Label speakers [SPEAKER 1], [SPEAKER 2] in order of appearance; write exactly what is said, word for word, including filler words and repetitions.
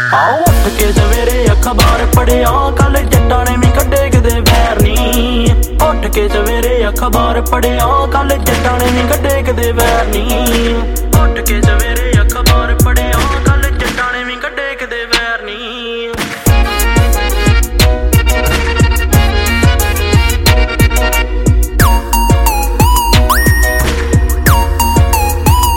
[SPEAKER 1] आओ उठ के सवेरे अखबार पढ़िया कल जट्टां ने भी कड्डे किते वैर नी। उठ के सवेरे अखबार पढ़िया कल जट्टां ने भी कड्डे किते वैर नी।